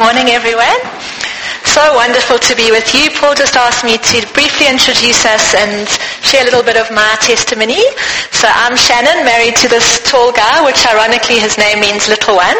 Morning, everyone. So wonderful to be with you. Paul just asked me to briefly introduce us and share a little bit of my testimony. So I'm Shannon, married to this tall guy, which ironically his name means little one.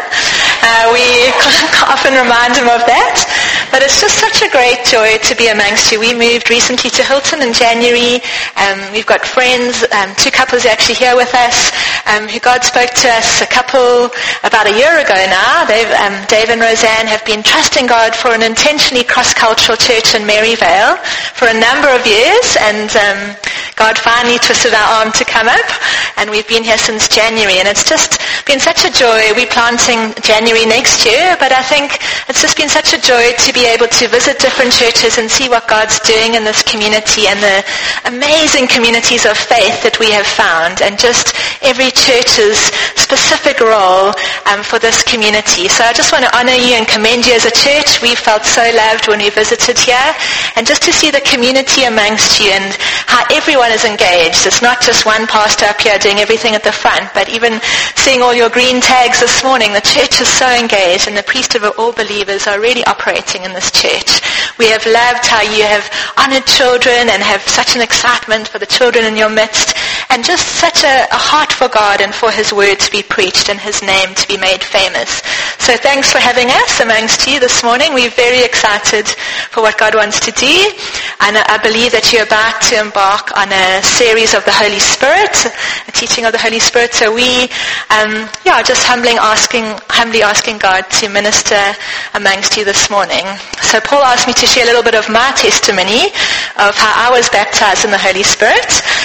We often remind him of that. But it's just such a great joy to be amongst you. We moved recently to Hilton in January. We've got friends, two couples actually here with us, who God spoke to us about a year ago now. Dave and Roseanne have been trusting God for an intentionally cross-cultural church in Maryvale for a number of years, and God finally twisted our arm to come up, and we've been here since January, and it's just been such a joy. We're planting January next year, but I think it's just been such a joy to be able to visit different churches and see what God's doing in this community and the amazing communities of faith that we have found, and just every church's specific role for this community. So I just want to honor you and commend you as a church. We felt so loved when we visited here, and just to see the community amongst you and how everyone is engaged. It's not just one pastor up here doing everything at the front, but even seeing all your green tags this morning, the church is so engaged, and the priesthood of all believers are really operating in this church. We have loved how you have honored children and have such an excitement for the children in your midst, and just such a heart for God and for His word to be preached and His name to be made famous. So thanks for having us amongst you this morning. We're very excited for what God wants to do, and I believe that you're about to embark on a series of the Holy Spirit, a teaching of the Holy Spirit. So we just humbly asking God to minister amongst you this morning. So Paul asked me to share a little bit of my testimony of how I was baptized in the Holy Spirit.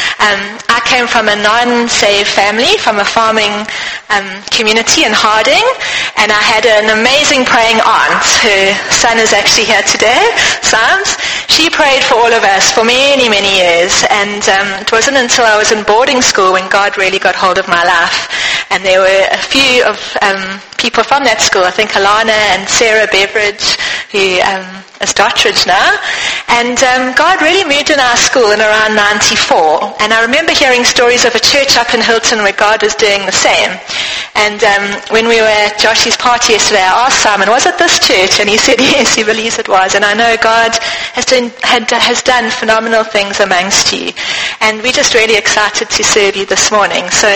I came from a non-saved family, from a farming community in Harding, and I had an amazing praying aunt. Her son is actually here today, Sams. She prayed for all of us for many, many years, and it wasn't until I was in boarding school when God really got hold of my life. And there were a few of people from that school, I think Alana and Sarah Beveridge, who is Dottridge now, and God really moved in our school in around 94, and I remember hearing stories of a church up in Hilton where God was doing the same. And when we were at Joshy's party yesterday, I asked Simon, was it this church? And he said yes, he believes it was. And I know God has done phenomenal things amongst you, and we're just really excited to serve you this morning. So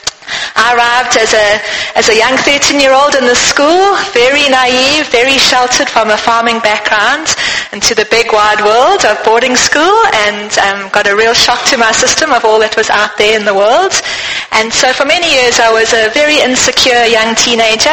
I arrived as a young 13-year-old in the school, very naive, very sheltered from a farming background, into the big wide world of boarding school, and got a real shock to my system of all that was out there in the world. And so for many years I was a very insecure young teenager.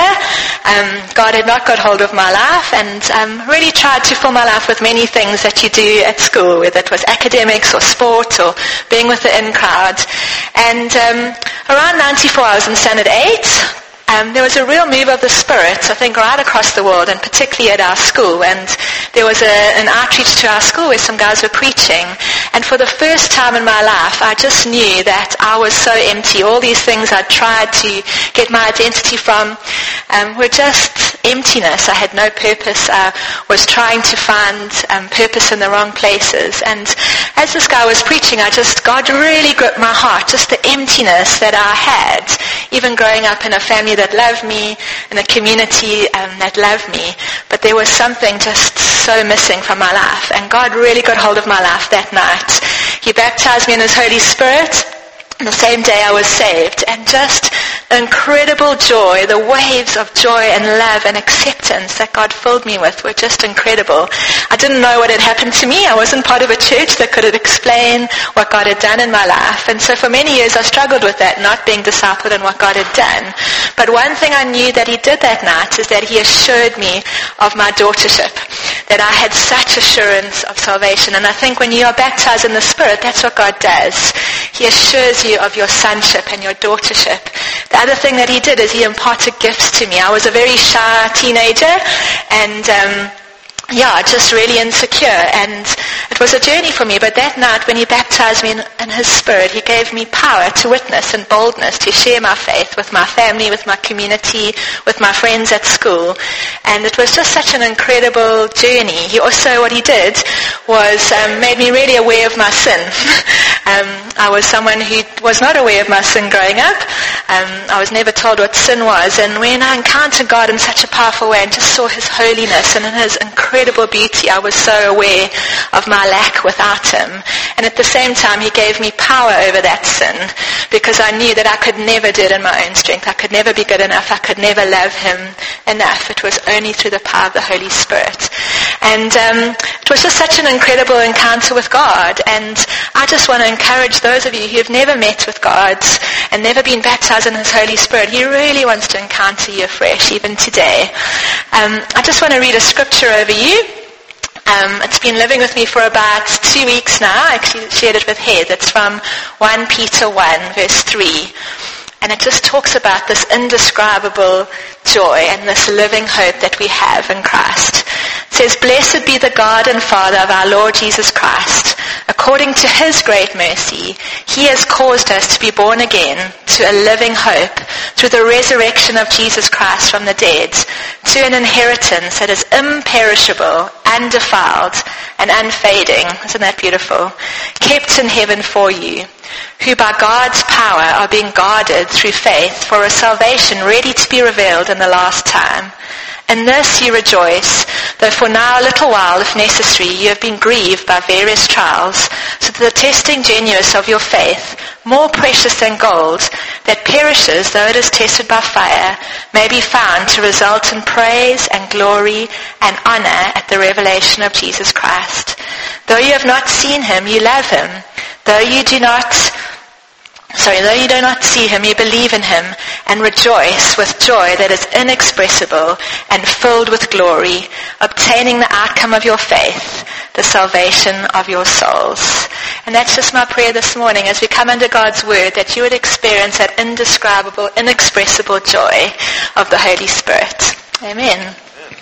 God had not got hold of my life, and really tried to fill my life with many things that you do at school, whether it was academics or sport or being with the in crowd. And around 94, I was in Standard 8. There was a real move of the Spirit, I think, right across the world, and particularly at our school. And there was an outreach to our school where some guys were preaching. And for the first time in my life, I just knew that I was so empty. All these things I'd tried to get my identity from were just emptiness. I had no purpose. I was trying to find purpose in the wrong places. And as this guy was preaching, God really gripped my heart, just the emptiness that I had, even growing up in a family that loved me, in a community that loved me. But there was something just so missing from my life, and God really got hold of my life that night. He baptized me in His Holy Spirit. The same day I was saved, and just the incredible joy, the waves of joy and love and acceptance that God filled me with were just incredible. I didn't know what had happened to me. I wasn't part of a church that could explain what God had done in my life. And so for many years I struggled with that, not being discipled in what God had done. But one thing I knew that He did that night is that He assured me of my daughtership, that I had such assurance of salvation. And I think when you are baptized in the Spirit, that's what God does. He assures you of your sonship and your daughtership. The other thing that He did is He imparted gifts to me. I was a very shy teenager, and just really insecure, and it was a journey for me. But that night when He baptized me in His Spirit, He gave me power to witness and boldness to share my faith with my family, with my community, with my friends at school. And it was just such an incredible journey. What He did was made me really aware of my sin. I was someone who was not aware of my sin growing up. I was never told what sin was. And when I encountered God in such a powerful way and just saw his holiness and in his incredible beauty, I was so aware of my lack without him. And at the same time, he gave me power over that sin, because I knew that I could never do it in my own strength. I could never be good enough. I could never love him enough. It was only through the power of the Holy Spirit. And it was just such an incredible encounter with God. And I just want to encourage those of you who have never met with God and never been baptized in his Holy Spirit. He really wants to encounter you afresh, even today. I just want to read a scripture over you. It's been living with me for about 2 weeks now. I actually shared it with Heath. It's from 1 Peter 1, verse 3. And it just talks about this indescribable joy and this living hope that we have in Christ. It says, "Blessed be the God and Father of our Lord Jesus Christ. According to his great mercy, he has caused us to be born again to a living hope through the resurrection of Jesus Christ from the dead, to an inheritance that is imperishable, undefiled, and unfading." Isn't that beautiful? "Kept in heaven for you, who by God's power are being guarded through faith for a salvation ready to be revealed in the last time. In this you rejoice, though for now a little while, if necessary, you have been grieved by various trials, so that the testing genuineness of your faith, more precious than gold, that perishes though it is tested by fire, may be found to result in praise and glory and honor at the revelation of Jesus Christ. Though you have not seen him, you love him. Though you do not see him, you believe in him and rejoice with joy that is inexpressible and filled with glory, obtaining the outcome of your faith, the salvation of your souls." And that's just my prayer this morning as we come under God's word, that you would experience that indescribable, inexpressible joy of the Holy Spirit. Amen.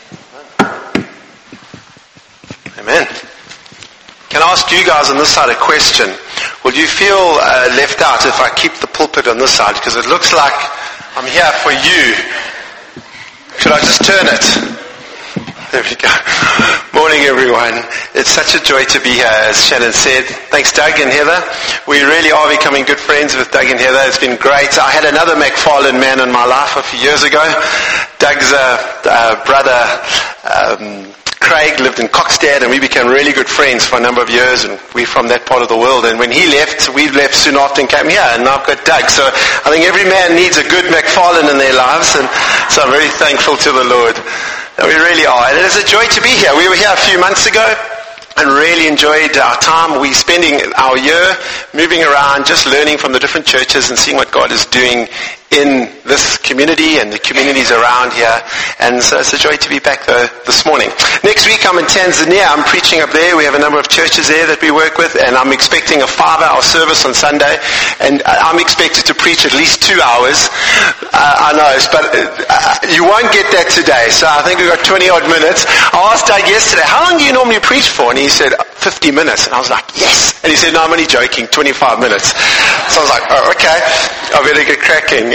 Amen. Can I ask you guys on this side a question? Will you feel left out if I keep the pulpit on this side? Because it looks like I'm here for you. Should I just turn it? There we go. Morning, everyone. It's such a joy to be here, as Shannon said. Thanks, Doug and Heather. We really are becoming good friends with Doug and Heather. It's been great. I had another McFarlane man in my life a few years ago. Doug's brother, Craig, lived in Coxstad, and we became really good friends for a number of years, and we're from that part of the world. And when he left, we left soon after and came here, and now I've got Doug. So I think every man needs a good McFarlane in their lives, and so I'm very thankful to the Lord. And we really are. And it's a joy to be here. We were here a few months ago and really enjoyed our time. We're spending our year moving around, just learning from the different churches and seeing what God is doing in this community and the communities around here. And so it's a joy to be back this morning. Next week I'm in Tanzania. I'm preaching up there. We have a number of churches there that we work with, and I'm expecting a 5-hour service on Sunday, and I'm expected to preach at least 2 hours. I know, but you won't get that today. So I think we've got 20 odd minutes. I asked Doug yesterday, how long do you normally preach for? And he said, 50 minutes. And I was like, yes. And he said, no, I'm only joking, 25 minutes. So I was like, oh, okay, I better get cracking.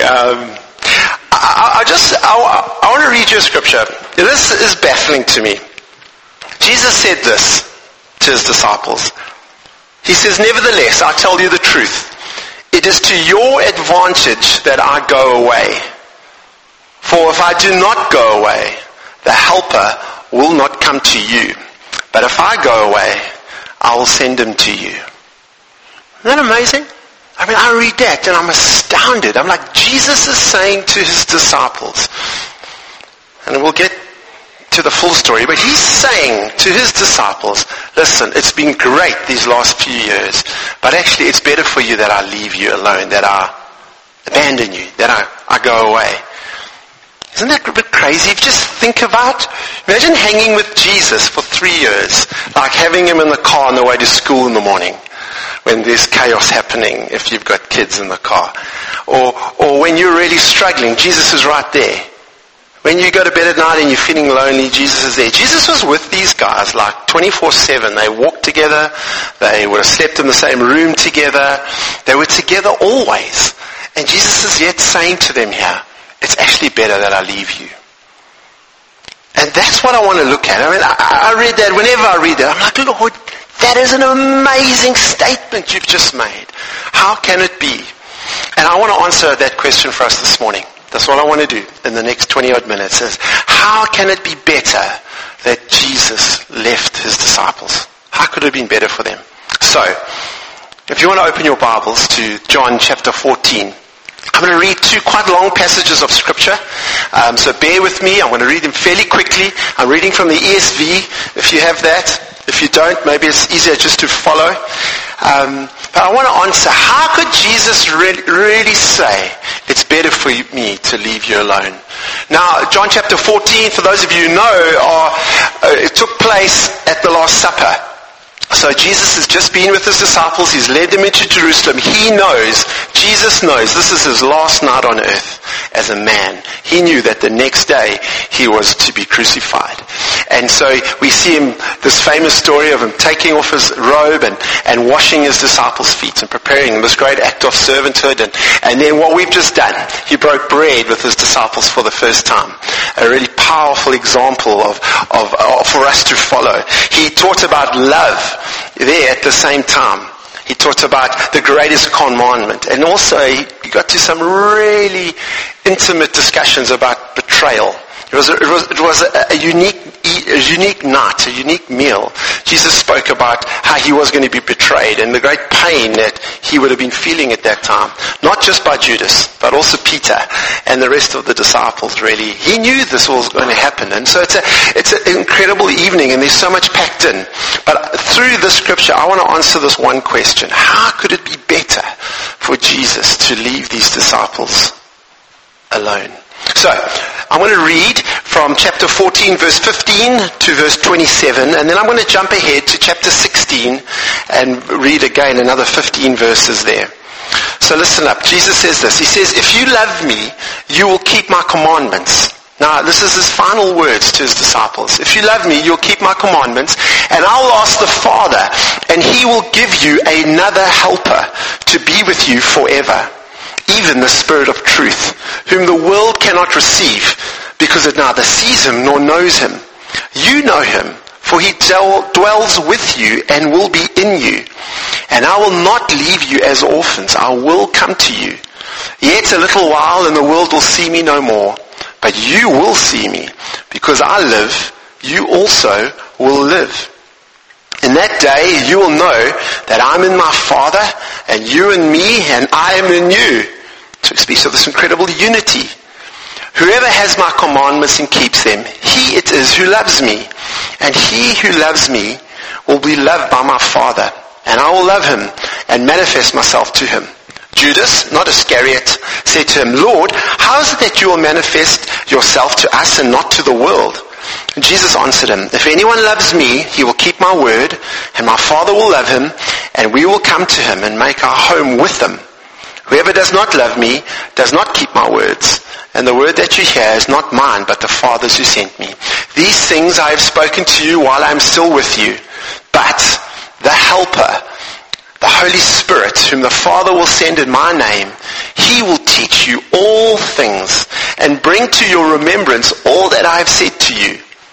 I want to read you a scripture. This is baffling to me. Jesus said this to his disciples. He says, "Nevertheless, I tell you the truth. It is to your advantage that I go away. For if I do not go away, the Helper will not come to you. But if I go away, I will send him to you." Isn't that amazing? I mean, I read that and I'm astounded. I'm like, Jesus is saying to his disciples, and we'll get to the full story, but he's saying to his disciples, listen, it's been great these last few years, but actually it's better for you that I leave you alone, that I abandon you, that I go away. Isn't that a bit crazy? If you just think about, imagine hanging with Jesus for 3 years, like having him in the car on the way to school in the morning, when there's chaos happening, if you've got kids in the car. Or when you're really struggling, Jesus is right there. When you go to bed at night and you're feeling lonely, Jesus is there. Jesus was with these guys like 24/7. They walked together. They would have slept in the same room together. They were together always. And Jesus is yet saying to them here, it's actually better that I leave you. And that's what I want to look at. I mean, I read that. Whenever I read that, I'm like, Lord, that is an amazing statement you've just made. How can it be? And I want to answer that question for us this morning. That's what I want to do in the next 20 odd minutes. Is how can it be better that Jesus left his disciples? How could it have been better for them? So, if you want to open your Bibles to John chapter 14, I'm going to read two quite long passages of Scripture. So bear with me. I'm going to read them fairly quickly. I'm reading from the ESV, if you have that. If you don't, maybe it's easier just to follow. But I want to answer, how could Jesus really say, it's better for me to leave you alone? Now, John chapter 14, for those of you who know, it took place at the Last Supper. So Jesus has just been with his disciples. He's led them into Jerusalem. He knows, Jesus knows, this is his last night on earth as a man. He knew that the next day he was to be crucified. And so we see him, this famous story of him taking off his robe and washing his disciples' feet and preparing them, this great act of servanthood. And then what we've just done, he broke bread with his disciples for the first time. A really powerful example of for us to follow. He taught about love there at the same time. He taught about the greatest commandment. And also he got to some really intimate discussions about betrayal. It was a unique night, a unique meal. Jesus spoke about how he was going to be betrayed and the great pain that he would have been feeling at that time. Not just by Judas, but also Peter and the rest of the disciples, really. He knew this was going to happen. And so it's an incredible evening, and there's so much packed in. But through the Scripture, I want to answer this one question. How could it be better for Jesus to leave these disciples alone? So, I'm going to read from chapter 14, verse 15 to verse 27, and then I'm going to jump ahead to chapter 16 and read again another 15 verses there. So listen up. Jesus says this. He says, if you love me, you will keep my commandments. Now, this is his final words to his disciples. If you love me, you'll keep my commandments, and I'll ask the Father, and he will give you another helper to be with you forever. Even the Spirit of truth, whom the world cannot receive, because it neither sees him nor knows him. You know him, for he dwells with you and will be in you. And I will not leave you as orphans. I will come to you. Yet a little while, and the world will see me no more. But you will see me, because I live, you also will live. In that day you will know that I'm in my Father, and you in me, and I am in you. So it speaks of this incredible unity. Whoever has my commandments and keeps them, he it is who loves me. And he who loves me will be loved by my Father. And I will love him and manifest myself to him. Judas, not Iscariot, said to him, Lord, how is it that you will manifest yourself to us and not to the world? And Jesus answered him, if anyone loves me, he will keep my word, and my Father will love him, and we will come to him and make our home with him. Whoever does not love me does not keep my words, and the word that you hear is not mine, but the Father's who sent me. These things I have spoken to you while I am still with you. But the Helper, the Holy Spirit, whom the Father will send in my name, he will teach you all things and bring to your remembrance all that I have said to you.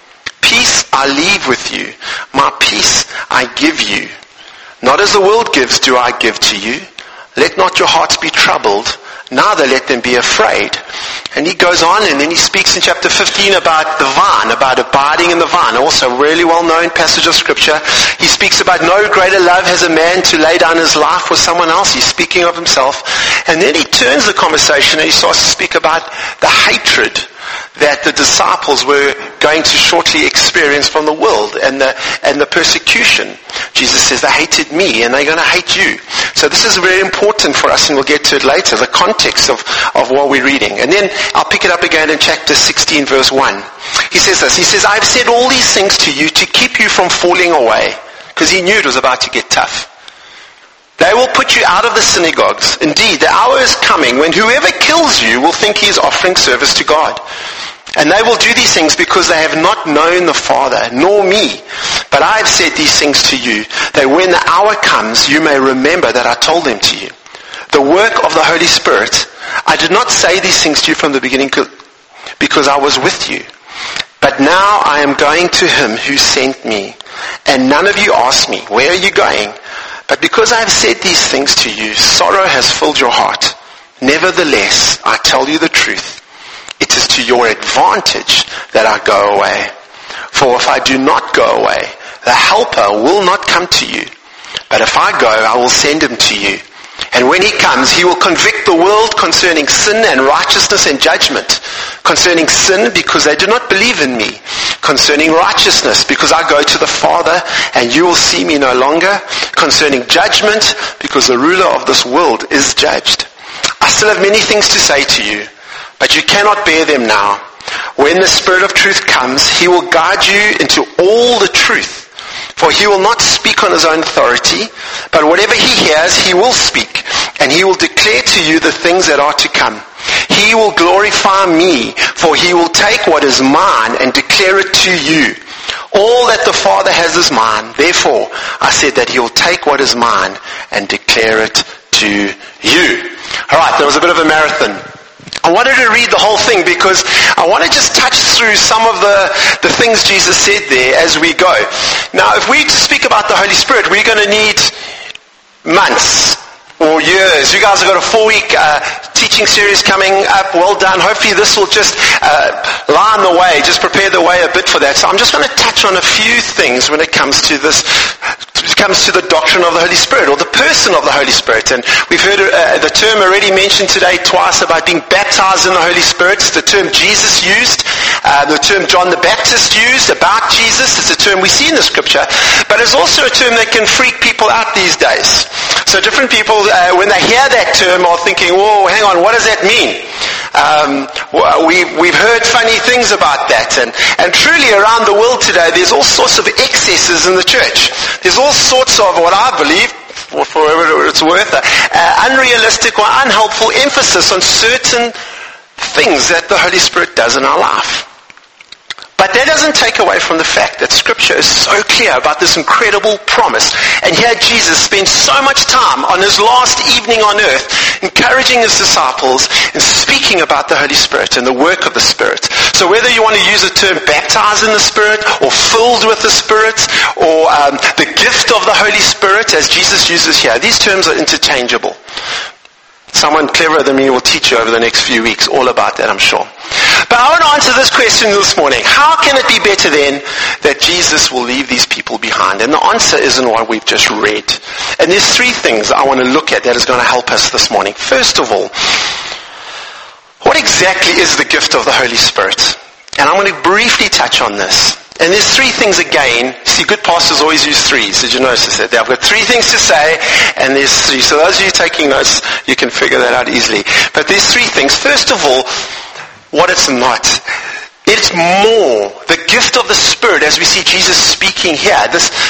Peace I leave with you. My peace I give you. Not as the world gives do I give to you. Let not your hearts be troubled, neither let them be afraid. And he goes on, and then he speaks in chapter 15 about the vine, about abiding in the vine. Also a really well-known passage of Scripture. He speaks about no greater love has a man to lay down his life for someone else. He's speaking of himself. And then he turns the conversation and he starts to speak about the hatred that the disciples were going to shortly experience from the world and the persecution. Jesus says they hated me and they're going to hate you. So this is very important for us, and we'll get to it later, the context of what we're reading. And then I'll pick it up again in chapter 16 verse 1. He says this, he says, I've said all these things to you to keep you from falling away, because he knew it was about to get tough. They will put you out of the synagogues. Indeed, the hour is coming when whoever kills you will think he is offering service to God. And they will do these things because they have not known the Father, nor me. But I have said these things to you, that when the hour comes, you may remember that I told them to you. The work of the Holy Spirit, I did not say these things to you from the beginning because I was with you. But now I am going to him who sent me. And none of you ask me, where are you going? But because I have said these things to you, sorrow has filled your heart. Nevertheless, I tell you the truth. It is to your advantage that I go away. For if I do not go away, the Helper will not come to you. But if I go, I will send him to you. And when he comes, he will convict the world concerning sin and righteousness and judgment. Concerning sin, because they do not believe in me. Concerning righteousness, because I go to the Father, and you will see me no longer. Concerning judgment, because the ruler of this world is judged. I still have many things to say to you, but you cannot bear them now. When the Spirit of truth comes, he will guide you into all the truth. For he will not speak on his own authority, but whatever he hears, he will speak, and he will declare to you the things that are to come. He will glorify me, for he will take what is mine and declare it to you. All that the Father has is mine. Therefore, I said that he will take what is mine and declare it to you. All right, there was a bit of a marathon. I wanted to read the whole thing because I want to just touch through some of the things Jesus said there as we go. Now, if we speak about the Holy Spirit, we're going to need months or years. You guys have got a 4-week teaching series coming up. Well done. Hopefully this will just line the way, just prepare the way a bit for that. So I'm just going to touch on a few things when it comes to this. It comes to the doctrine of the Holy Spirit, or the person of the Holy Spirit. And we've heard the term already mentioned today twice about being baptized in the Holy Spirit. It's the term Jesus used, the term John the Baptist used about Jesus. It's a term we see in the scripture, but it's also a term that can freak people out these days. So different people, when they hear that term, are thinking, whoa, hang on, what does that mean? We've heard funny things about that, and truly around the world today there's all sorts of excesses in the church. There's all sorts of, what I believe, for whatever it's worth, unrealistic or unhelpful emphasis on certain things that the Holy Spirit does in our life. But that doesn't take away from the fact that Scripture is so clear about this incredible promise. And here Jesus spends so much time on his last evening on earth encouraging his disciples and speaking about the Holy Spirit and the work of the Spirit. So whether you want to use the term baptized in the Spirit or filled with the Spirit or the gift of the Holy Spirit as Jesus uses here, these terms are interchangeable. Someone cleverer than me will teach you over the next few weeks all about that, I'm sure. But I want to answer this question this morning. How can it be better then that Jesus will leave these people behind? And the answer is in what we've just read. And there's 3 things I want to look at that is going to help us this morning. First of all, what exactly is the gift of the Holy Spirit? And I'm going to briefly touch on this. And there's 3 things again. See, good pastors always use 3s. Did you notice that? I've got 3 things to say, and there's 3. So those of you taking notes, you can figure that out easily. But there's 3 things. First of all, what it's not. It's more. The gift of the Spirit, as we see Jesus speaking here,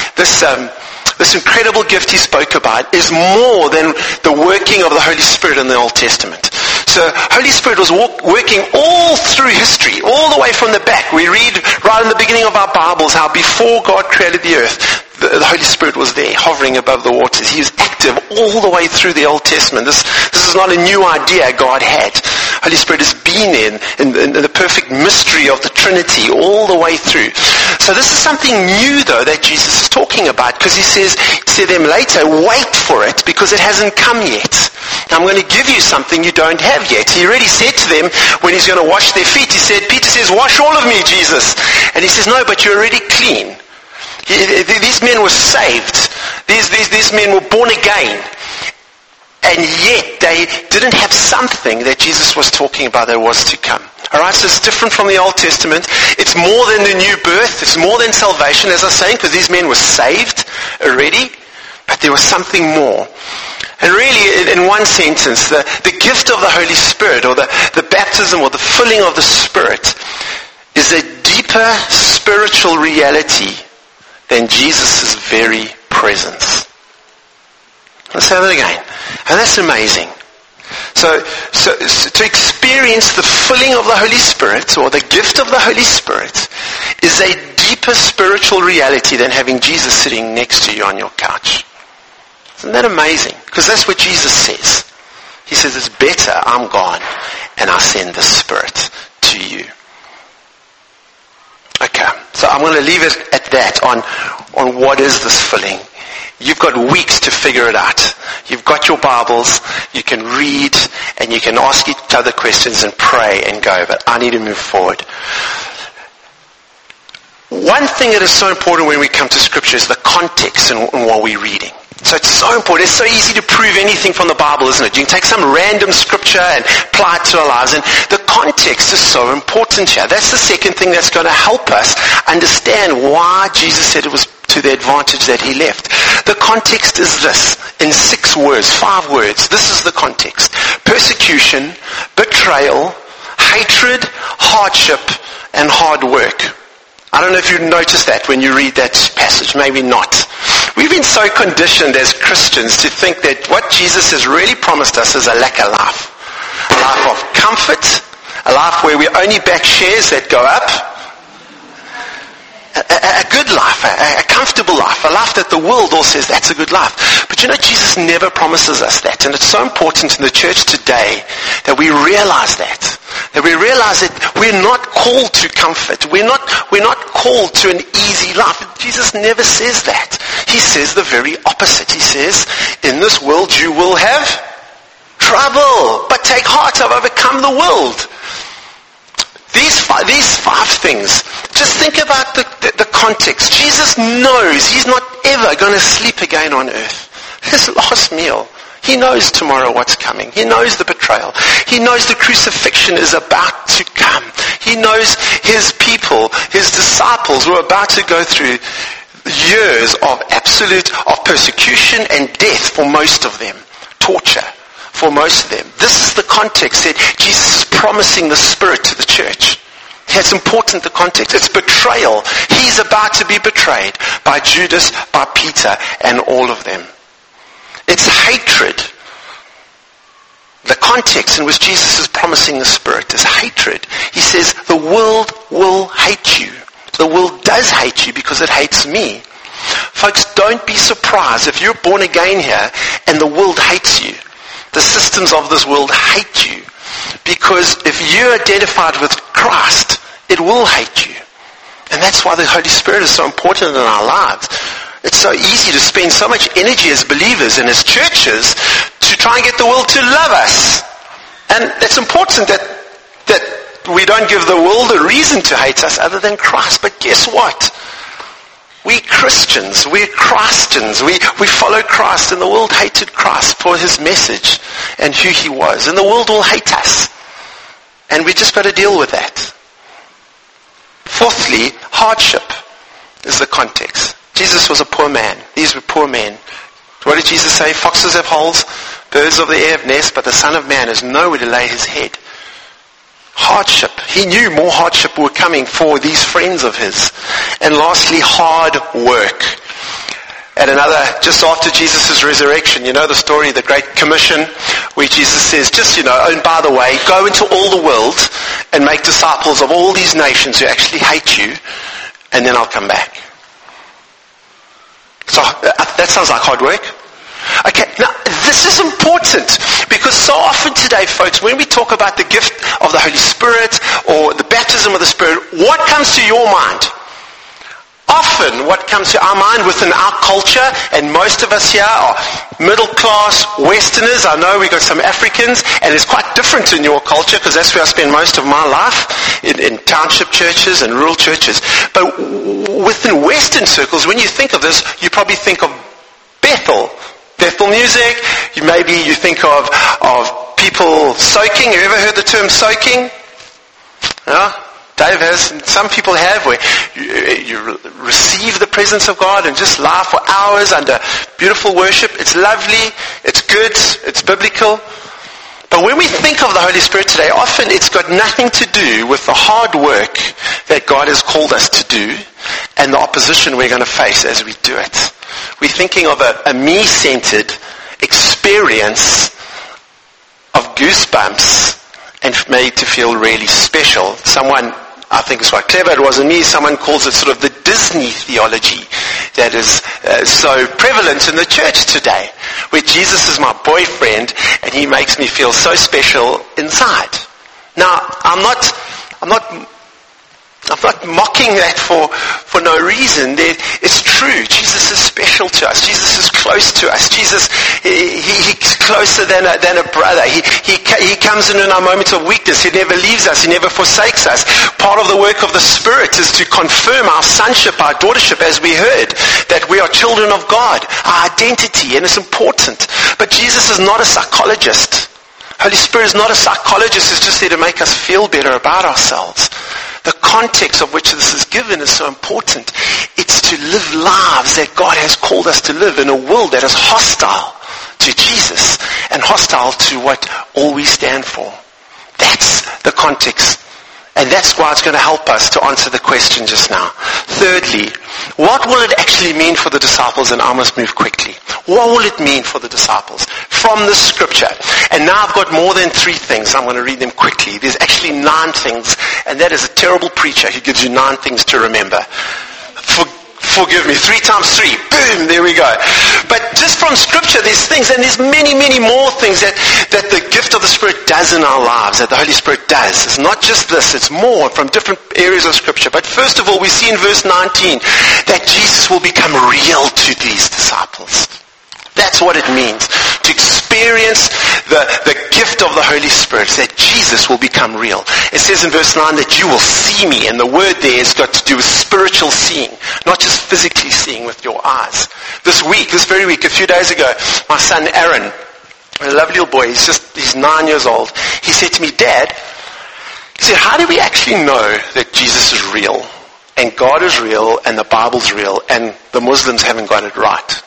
this incredible gift he spoke about is more than the working of the Holy Spirit in the Old Testament. So Holy Spirit was working all through history, all the way from the back. We read right in the beginning of our Bibles how before God created the earth, the Holy Spirit was there, hovering above the waters. He was active all the way through the Old Testament. This is not a new idea God had. Holy Spirit has been in the perfect mystery of the Trinity all the way through. So this is something new, though, that Jesus is talking about, because he says to them later, wait for it, because it hasn't come yet. I'm going to give you something you don't have yet. He already said to them when he's going to wash their feet, Peter says, wash all of me, Jesus. And he says, no, but you're already clean. These men were saved. These men were born again. And yet they didn't have something that Jesus was talking about that was to come. Alright, so it's different from the Old Testament. It's more than the new birth. It's more than salvation, as I was saying, because these men were saved already. But there was something more. And really, in one sentence, the gift of the Holy Spirit, or the baptism or the filling of the Spirit, is a deeper spiritual reality than Jesus' very presence. Let's say that again. And that's amazing. So to experience the filling of the Holy Spirit, or the gift of the Holy Spirit, is a deeper spiritual reality than having Jesus sitting next to you on your couch. Isn't that amazing? Because that's what Jesus says. He says, it's better I'm gone and I send the Spirit to you. Okay, so I'm going to leave it at that on what is this filling. You've got weeks to figure it out. You've got your Bibles, you can read, and you can ask each other questions and pray and go, but I need to move forward. One thing that is so important when we come to Scripture is the context in what we're reading. So it's so important. It's so easy to prove anything from the Bible, isn't it? You can take some random scripture and apply it to our lives. And the context is so important here. That's the second thing that's going to help us understand why Jesus said it was to the advantage that he left. The context is this, in 5 words. This is the context. Persecution, betrayal, hatred, hardship, and hard work. I don't know if you noticed that when you read that passage. Maybe not. We've been so conditioned as Christians to think that what Jesus has really promised us is a lekker life. A life of comfort, a life where we only back shares that go up, a good life, a comfortable life, a life that the world all says that's a good life. But you know, Jesus never promises us that. And it's so important in the church today that we realize that. That we realize that we're not called to comfort. We're not called to an easy life. Jesus never says that. He says the very opposite. He says, in this world you will have trouble, but take heart, I've overcome the world. These five things, just think about the context. Jesus knows he's not ever going to sleep again on earth. His last meal. He knows tomorrow what's coming. He knows the betrayal. He knows the crucifixion is about to come. He knows his people, his disciples were about to go through years of persecution and death for most of them. Torture for most of them. This is the context that Jesus is promising the Spirit to the church. It's important, the context. It's betrayal. He's about to be betrayed by Judas, by Peter, and all of them. It's hatred. The context in which Jesus is promising the Spirit is hatred. He says, the world will hate you. The world does hate you because it hates me. Folks, don't be surprised if you're born again here and the world hates you. The systems of this world hate you. Because if you're identified with Christ, it will hate you. And that's why the Holy Spirit is so important in our lives. It's so easy to spend so much energy as believers and as churches to try and get the world to love us. And it's important that we don't give the world a reason to hate us other than Christ. But guess what? We're Christians. We're Christians. We follow Christ, and the world hated Christ for his message and who he was. And the world will hate us. And we just got to deal with that. Fourthly, hardship is the context. Jesus was a poor man. These were poor men. What did Jesus say? Foxes have holes, birds of the air have nests, but the Son of Man has nowhere to lay his head. Hardship. He knew more hardship were coming for these friends of his. And lastly, hard work. At just after Jesus' resurrection, you know the story, the Great Commission, where Jesus says, and by the way, go into all the world and make disciples of all these nations who actually hate you, and then I'll come back. So that sounds like hard work. Okay, now this is important because so often today, folks, when we talk about the gift of the Holy Spirit or the baptism of the Spirit, what comes to your mind? Often what comes to our mind within our culture, and most of us here are middle class Westerners. I know we got some Africans, and it's quite different in your culture because that's where I spend most of my life, in township churches and rural churches. But within Western circles, when you think of this, you probably think of Bethel music. Maybe you think of people soaking. Have you ever heard the term soaking? Yeah? Dave has, and some people have, where you receive the presence of God and just laugh for hours under beautiful worship. It's lovely, it's good, it's biblical. But when we think of the Holy Spirit today, often it's got nothing to do with the hard work that God has called us to do and the opposition we're going to face as we do it. We're thinking of a me-centered experience of goosebumps and made to feel really special. Someone, I think it's quite clever, it wasn't me, someone calls it sort of the Disney theology that is so prevalent in the church today, where Jesus is my boyfriend and he makes me feel so special inside. Now, I'm not mocking that for no reason. It's true. Jesus is special to us. Jesus is close to us. Jesus, he's closer than a brother. He comes in our moments of weakness. He never leaves us. He never forsakes us. Part of the work of the Spirit is to confirm our sonship, our daughtership, as we heard, that we are children of God, our identity, and it's important. But Jesus is not a psychologist. Holy Spirit is not a psychologist. It's just there to make us feel better about ourselves. The context of which this is given is so important. It's to live lives that God has called us to live in a world that is hostile to Jesus and hostile to what all we stand for. That's the context. And that's why it's going to help us to answer the question just now. Thirdly, what will it actually mean for the disciples? And I must move quickly. What will it mean for the disciples from the scripture? And now I've got more than 3 things. I'm going to read them quickly. There's actually 9 things, and that is a terrible preacher who gives you 9 things to remember. Forgive me, 3 times 3. Boom, there we go. But just from scripture, there's things, and there's many, many more things that the gift of the Spirit does in our lives, that the Holy Spirit does. It's not just this, it's more from different areas of scripture. But first of all, we see in verse 19 that Jesus will become real to these disciples. That's what it means to experience the gift of the Holy Spirit, that Jesus will become real. It says in verse 9 that you will see me, and the word there has got to do with spiritual seeing, not just physically seeing with your eyes. This very week, a few days ago, my son Aaron, a lovely little boy, he's 9 years old, he said to me, Dad, he said, how do we actually know that Jesus is real, and God is real, and the Bible's real, and the Muslims haven't got it right?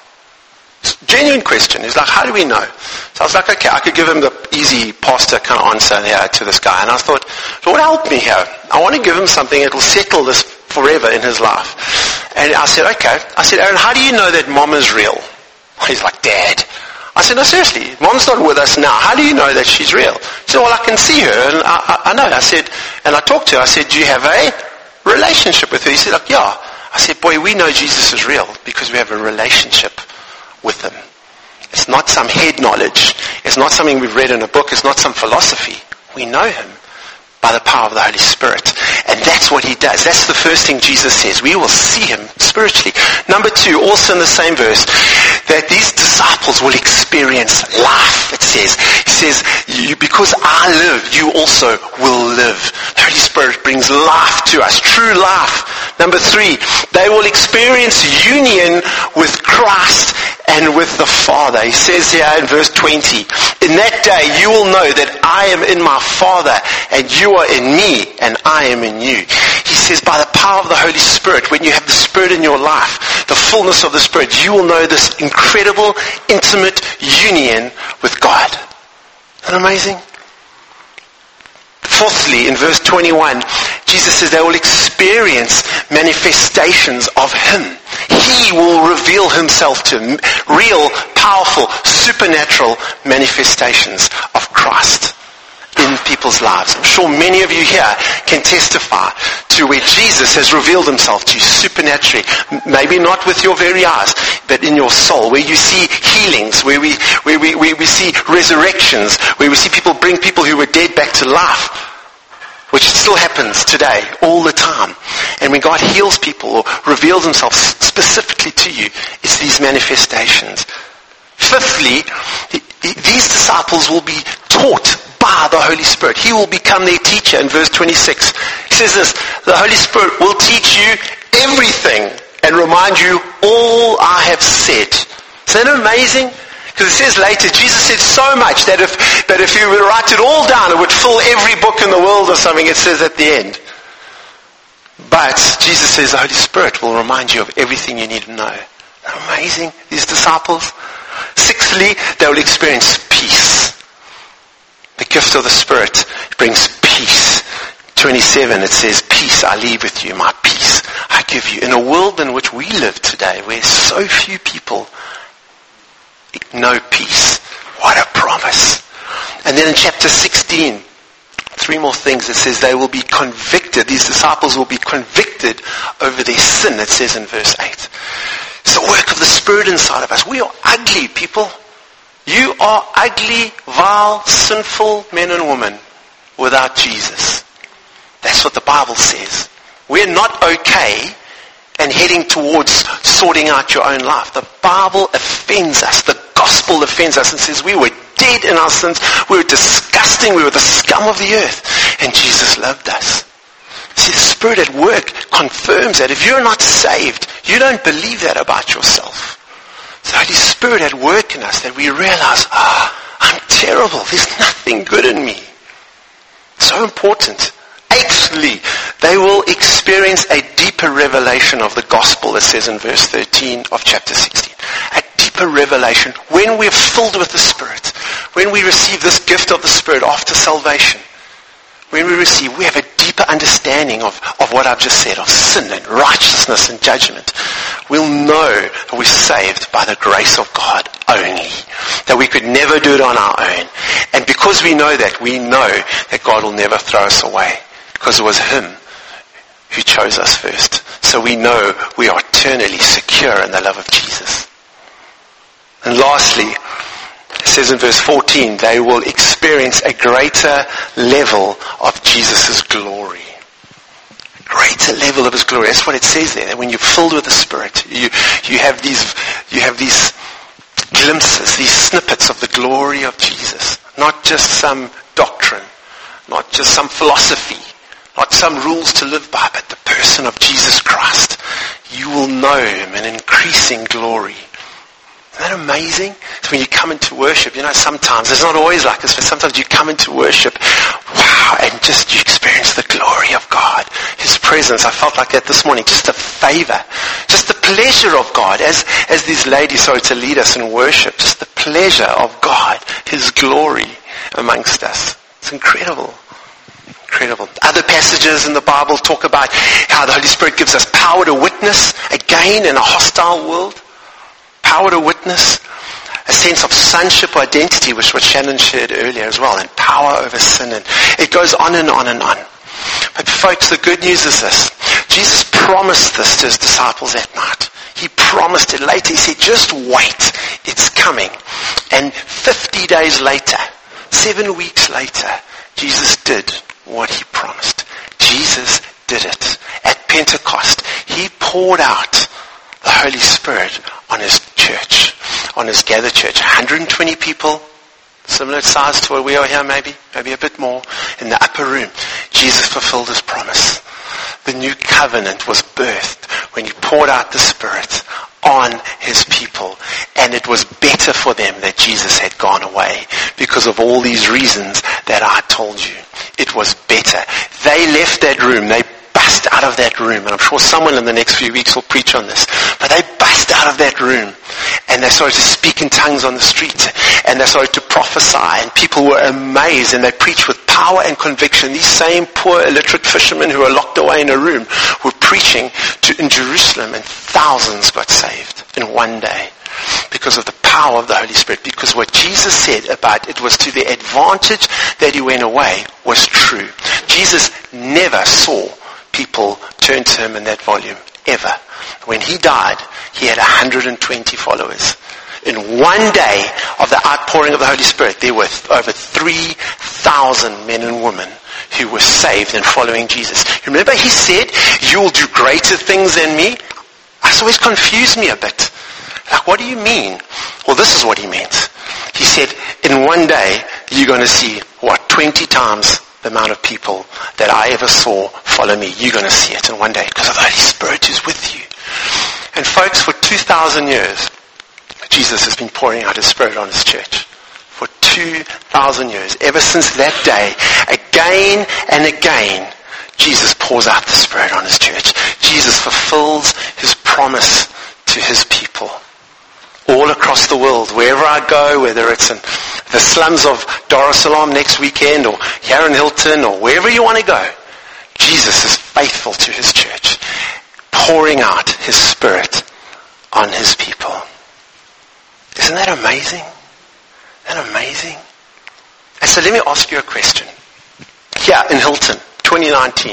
Genuine question. He's like, how do we know? So I was like, okay, I could give him the easy pastor kind of answer here to this guy. And I thought, Lord, help me here. I want to give him something that will settle this forever in his life. And I said, okay. I said, Aaron, how do you know that mom is real? He's like, Dad. I said, no, seriously, mom's not with us now. How do you know that she's real? He said, well, I can see her, and I know. I said, and I talked to her. I said, do you have a relationship with her? He said, like, yeah. I said, boy, we know Jesus is real because we have a relationship with him. It's not some head knowledge. It's not something we've read in a book. It's not some philosophy. We know him by the power of the Holy Spirit. And that's what he does. That's the first thing Jesus says. We will see him spiritually. Number 2, also in the same verse, that these disciples will experience life. He says, because I live, you also will live. The Holy Spirit brings life to us, true life. Number 3, they will experience union with Christ and with the Father. He says here in verse 20, in that day you will know that I am in my Father, and you are in me, and I am in you. He says, by the power of the Holy Spirit, when you have the Spirit in your life, the fullness of the Spirit, you will know this incredible, intimate union with God. Isn't that amazing? Fourthly, in verse 21, Jesus says they will experience manifestations of him. He will reveal himself to them. Real, powerful, supernatural manifestations of Christ in people's lives. I'm sure many of you here can testify to where Jesus has revealed himself to you supernaturally. Maybe not with your very eyes, but in your soul, where you see healings, where we see resurrections, where we see people bring people who were dead back to life, which still happens today, all the time. And when God heals people or reveals himself specifically to you, it's these manifestations. Fifthly, these disciples will be taught by the Holy Spirit. He will become their teacher in verse 26. He says this, the Holy Spirit will teach you everything and remind you all I have said. Isn't that amazing? Because it says later, Jesus said so much that if you would write it all down, it would fill every book in the world or something, it says at the end. But Jesus says the Holy Spirit will remind you of everything you need to know. Isn't that amazing, these disciples? Sixthly, they will experience peace. The gift of the Spirit brings peace. 27, it says, peace I leave with you, my peace I give you. In a world in which we live today, where so few people know peace, what a promise. And then in chapter 16, 3 more things. It says they will be convicted. These disciples will be convicted over their sin, it says in verse 8. It's the work of the Spirit inside of us. We are ugly, people. You are ugly, vile, sinful men and women without Jesus. That's what the Bible says. We're not okay and heading towards sorting out your own life. The Bible offends us. The gospel offends us and says we were dead in our sins. We were disgusting. We were the scum of the earth. And Jesus loved us. See, the Spirit at work confirms that. If you're not saved, you don't believe that about yourself. It's the Holy Spirit at work in us that we realize, I'm terrible. There's nothing good in me. So important. Eighthly, they will experience a deeper revelation of the gospel, it says in verse 13 of chapter 16. A deeper revelation when we're filled with the Spirit. When we receive this gift of the Spirit after salvation. When we have a deeper understanding of what I've just said, of sin and righteousness and judgment. We'll know that we're saved by the grace of God only. That we could never do it on our own. And because we know that God will never throw us away. Because it was Him who chose us first. So we know we are eternally secure in the love of Jesus. And lastly, it says in verse 14, they will experience a greater level of Jesus' glory. A greater level of His glory. That's what it says there. That when you're filled with the Spirit, you have these glimpses, these snippets of the glory of Jesus. Not just some doctrine, not just some philosophy, not some rules to live by, but the person of Jesus Christ. You will know Him in increasing glory. Isn't that amazing? So when you come into worship, sometimes, it's not always like this, but sometimes you come into worship, wow, and just you experience the glory of God. His presence. I felt like that this morning. Just a favor. Just the pleasure of God. As these ladies started to lead us in worship, just the pleasure of God. His glory amongst us. It's incredible. Incredible. Other passages in the Bible talk about how the Holy Spirit gives us power to witness, again, in a hostile world. Power to witness, a sense of sonship or identity, which what Shannon shared earlier as well, and power over sin, and it goes on and on and on. But folks, the good news is this. Jesus promised this to His disciples that night. He promised it later. He said, just wait, it's coming. And 50 days later, 7 weeks later, Jesus did what He promised. Jesus did it. At Pentecost, He poured out the Holy Spirit on His church, on His gathered church. 120 people, similar size to where we are here maybe a bit more, in the upper room. Jesus fulfilled His promise. The new covenant was birthed when He poured out the Spirit on His people. And it was better for them that Jesus had gone away because of all these reasons that I told you. It was better. They left that room. They bust out of that room, and I'm sure someone in the next few weeks will preach on this, but they bust out of that room and they started to speak in tongues on the street and they started to prophesy, and people were amazed, and they preached with power and conviction. These same poor illiterate fishermen who were locked away in a room were preaching in Jerusalem, and thousands got saved in one day because of the power of the Holy Spirit, because what Jesus said about it was to the advantage that He went away was true. Jesus never saw people turn to Him in that volume, ever. When He died, He had 120 followers. In one day of the outpouring of the Holy Spirit, there were over 3,000 men and women who were saved and following Jesus. Remember He said, you will do greater things than me? That's always confused me a bit. Like, what do you mean? Well, this is what He means. He said, in one day, you're going to see, 20 times the amount of people that I ever saw follow me. You're going to see it in one day because of the Holy Spirit who's with you. And folks, for 2,000 years, Jesus has been pouring out His Spirit on His church. For 2,000 years. Ever since that day, again and again, Jesus pours out the Spirit on His church. Jesus fulfills His promise to His people. All across the world, wherever I go, whether it's in the slums of Dar es Salaam next weekend, or here in Hilton, or wherever you want to go, Jesus is faithful to His church, pouring out His Spirit on His people. Isn't that amazing? Isn't that amazing? And so let me ask you a question. Here in Hilton, 2019,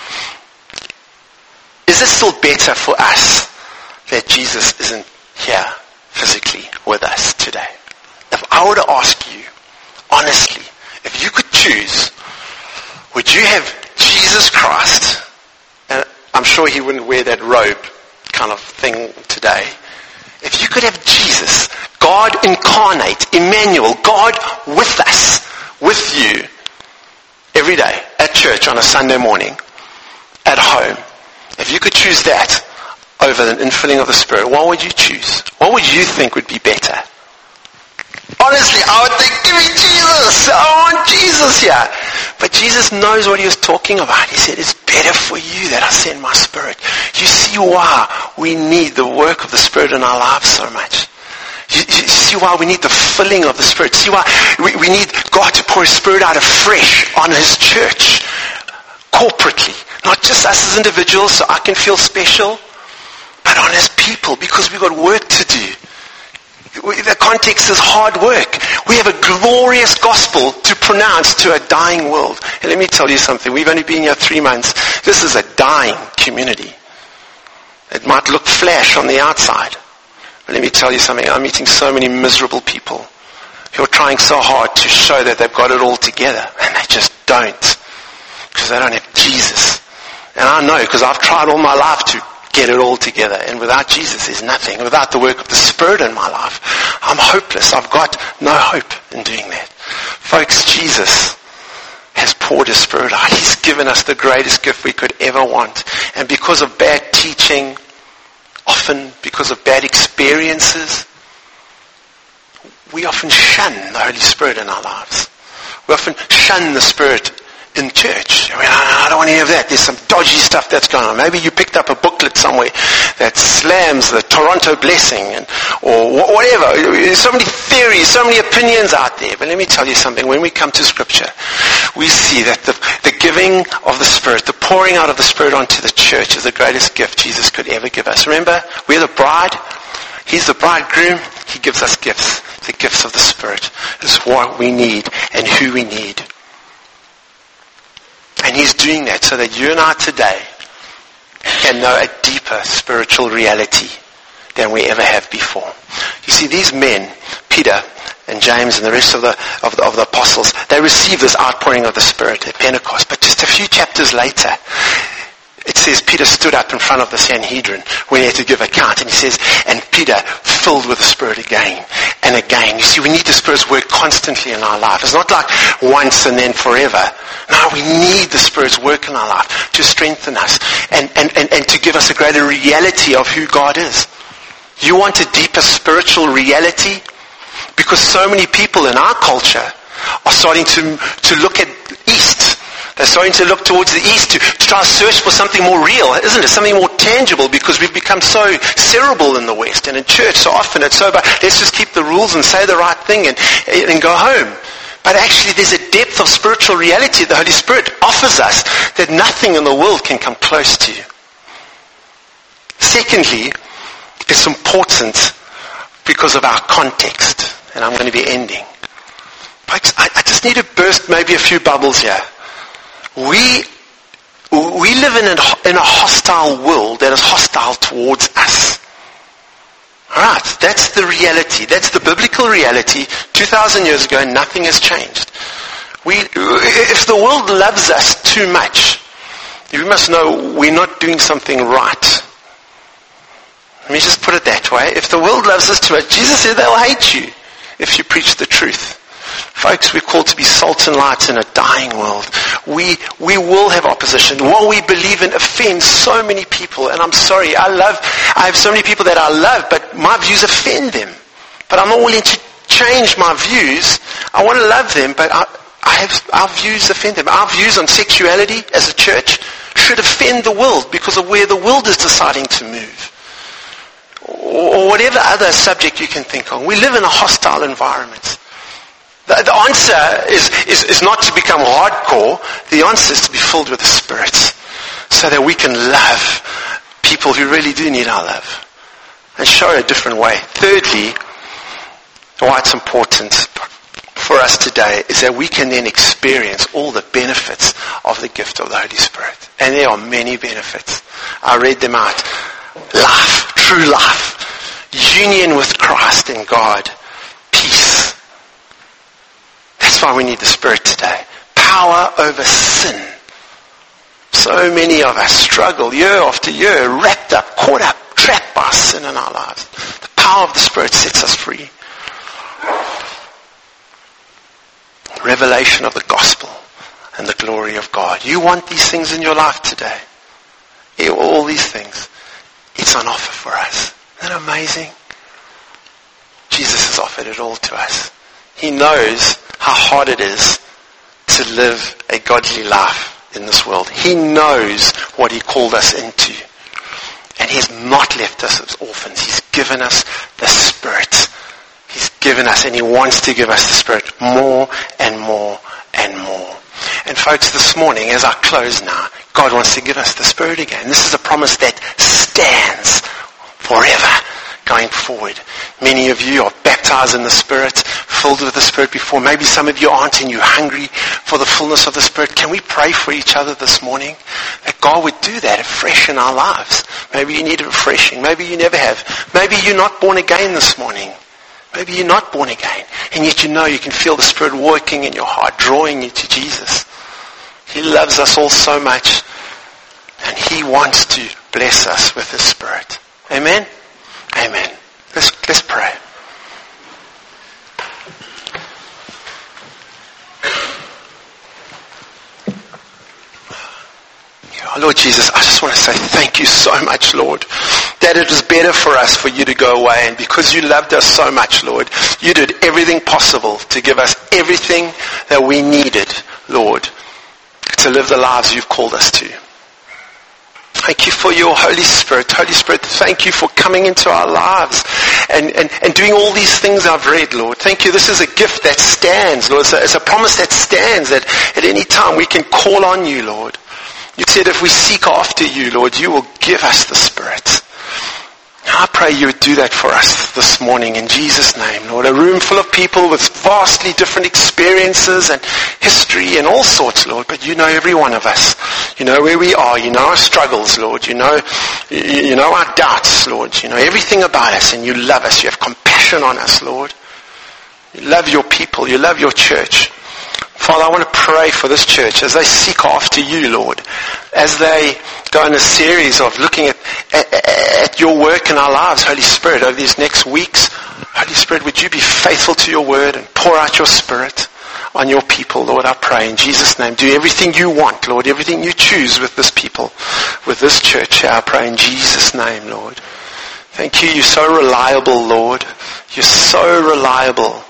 is it still better for us that Jesus isn't here physically with us today? If I were to ask you, honestly, if you could choose, would you have Jesus Christ, and I'm sure He wouldn't wear that robe kind of thing today. If you could have Jesus, God incarnate, Emmanuel, God with us, with you, every day, at church on a Sunday morning, at home, if you could choose that over the infilling of the Spirit, what would you choose? What would you think would be better? Honestly, I would think, give me Jesus. I want Jesus here. But Jesus knows what he was talking about. He said, it's better for you that I send my Spirit. You see why we need the work of the Spirit in our lives so much. You see why we need the filling of the Spirit. See why we need God to pour his Spirit out afresh on his church, corporately. Not just us as individuals so I can feel special, but on his people, because we've got work to do. The context is hard work. We have a glorious gospel to pronounce to a dying world. And let me tell you something. We've only been here 3 months. This is a dying community. It might look flash on the outside. But let me tell you something. I'm meeting so many miserable people who are trying so hard to show that they've got it all together. And they just don't. Because they don't have Jesus. And I know, because I've tried all my life to get it all together. And without Jesus, there's nothing. Without the work of the Spirit in my life, I'm hopeless. I've got no hope in doing that. Folks, Jesus has poured his Spirit out. He's given us the greatest gift we could ever want. And because of bad teaching, often because of bad experiences, we often shun the Holy Spirit in our lives. We often shun the Spirit in church. I don't want any of that. There's some dodgy stuff that's going on. Maybe you picked up a booklet somewhere that slams the Toronto blessing or whatever. There's so many theories, so many opinions out there. But let me tell you something. When we come to Scripture, we see that the giving of the Spirit, the pouring out of the Spirit onto the church is the greatest gift Jesus could ever give us. Remember, we're the bride. He's the bridegroom. He gives us gifts. The gifts of the Spirit is what we need and who we need. And he's doing that so that you and I today can know a deeper spiritual reality than we ever have before. You see, these men, Peter and James and the rest of the apostles, they received this outpouring of the Spirit at Pentecost. But just a few chapters later, it says Peter stood up in front of the Sanhedrin when he had to give account. And he says, and Peter filled with the Spirit again and again. You see, we need the Spirit's work constantly in our life. It's not like once and then forever. No, we need the Spirit's work in our life to strengthen us and to give us a greater reality of who God is. You want a deeper spiritual reality? Because so many people in our culture are starting to look at east. They're starting to look towards the east to try to search for something more real, isn't it? Something more tangible, because we've become so cerebral in the West. And in church, so often it's so about, let's just keep the rules and say the right thing and go home. But actually there's a depth of spiritual reality the Holy Spirit offers us that nothing in the world can come close to. Secondly, it's important because of our context. And I'm going to be ending. But I just need to burst maybe a few bubbles here. We live in a hostile world that is hostile towards us. Alright, that's the reality. That's the biblical reality. 2,000 years ago, nothing has changed. If the world loves us too much, you must know we're not doing something right. Let me just put it that way. If the world loves us too much, Jesus said they'll hate you if you preach the truth. Folks, we're called to be salt and light in a dying world. We will have opposition. What we believe in offends so many people. And I'm sorry, I have so many people that I love, but my views offend them. But I'm not willing to change my views. I want to love them, but our views offend them. Our views on sexuality as a church should offend the world because of where the world is deciding to move. Or whatever other subject you can think of. We live in a hostile environment. The answer is not to become hardcore. The answer is to be filled with the Spirit so that we can love people who really do need our love and show a different way. Thirdly, why it's important for us today is that we can then experience all the benefits of the gift of the Holy Spirit. And there are many benefits. I read them out. Life, true life, union with Christ and God, peace. That's why we need the Spirit today. Power over sin. So many of us struggle year after year, wrapped up, caught up, trapped by sin in our lives. The power of the Spirit sets us free. Revelation of the gospel and the glory of God. You want these things in your life today? All these things. It's on offer for us. Isn't that amazing? Jesus has offered it all to us. He knows how hard it is to live a godly life in this world. He knows what He called us into. And He has not left us as orphans. He's given us the Spirit. He's given us, and He wants to give us the Spirit more and more and more. And folks, this morning, as I close now, God wants to give us the Spirit again. This is a promise that stands forever going forward. Many of you are baptized in the Spirit, filled with the Spirit before. Maybe some of you aren't, and you're hungry for the fullness of the Spirit. Can we pray for each other this morning? That God would do that afresh in our lives. Maybe you need a refreshing. Maybe you never have. Maybe you're not born again this morning. Maybe you're not born again. And yet you know you can feel the Spirit working in your heart, drawing you to Jesus. He loves us all so much. And He wants to bless us with His Spirit. Amen? Amen. Let's pray. Lord Jesus, I just want to say thank you so much, Lord, that it was better for us for you to go away. And because you loved us so much, Lord, you did everything possible to give us everything that we needed, Lord, to live the lives you've called us to. Thank you for your Holy Spirit. Holy Spirit, thank you for coming into our lives and doing all these things I've read, Lord. Thank you. This is a gift that stands, Lord. It's a promise that stands, that at any time we can call on you, Lord. You said if we seek after you, Lord, you will give us the Spirit. I pray you would do that for us this morning in Jesus' name, Lord. A room full of people with vastly different experiences and history and all sorts, Lord. But you know every one of us. You know where we are. You know our struggles, Lord. You know our doubts, Lord. You know everything about us, and you love us. You have compassion on us, Lord. You love your people. You love your church. Father, I want to pray for this church as they seek after you, Lord, as they go in a series of looking at your work in our lives, Holy Spirit, over these next weeks. Holy Spirit, would you be faithful to your word and pour out your Spirit on your people, Lord, I pray in Jesus' name. Do everything you want, Lord, everything you choose with this people, with this church, I pray in Jesus' name, Lord. Thank you, you're so reliable, Lord. You're so reliable,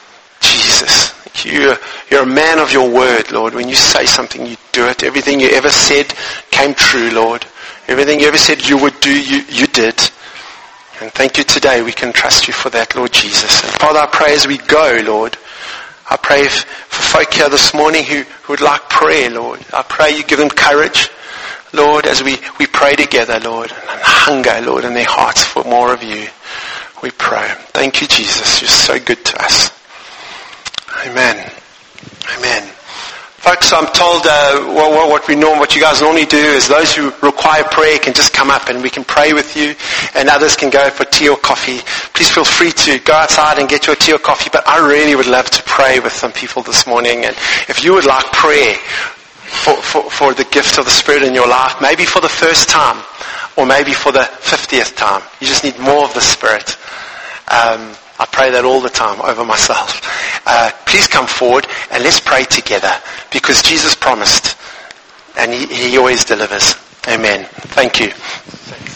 Jesus. You're a man of your word, Lord. When you say something, you do it. Everything you ever said came true, Lord. Everything you ever said you would do, you did. And thank you today. We can trust you for that, Lord Jesus. And Father, I pray as we go, Lord, I pray for folk here this morning who would like prayer, Lord. I pray you give them courage, Lord, as we pray together, Lord, and hunger, Lord, in their hearts for more of you. We pray. Thank you, Jesus. You're so good to us. Amen. Amen. Folks, I'm told what you guys normally do is those who require prayer can just come up and we can pray with you, and others can go for tea or coffee. Please feel free to go outside and get your tea or coffee, but I really would love to pray with some people this morning. And if you would like prayer for the gift of the Spirit in your life, maybe for the first time or maybe for the 50th time, you just need more of the Spirit. I pray that all the time over myself. Please come forward and let's pray together, because Jesus promised and He always delivers. Amen. Thank you.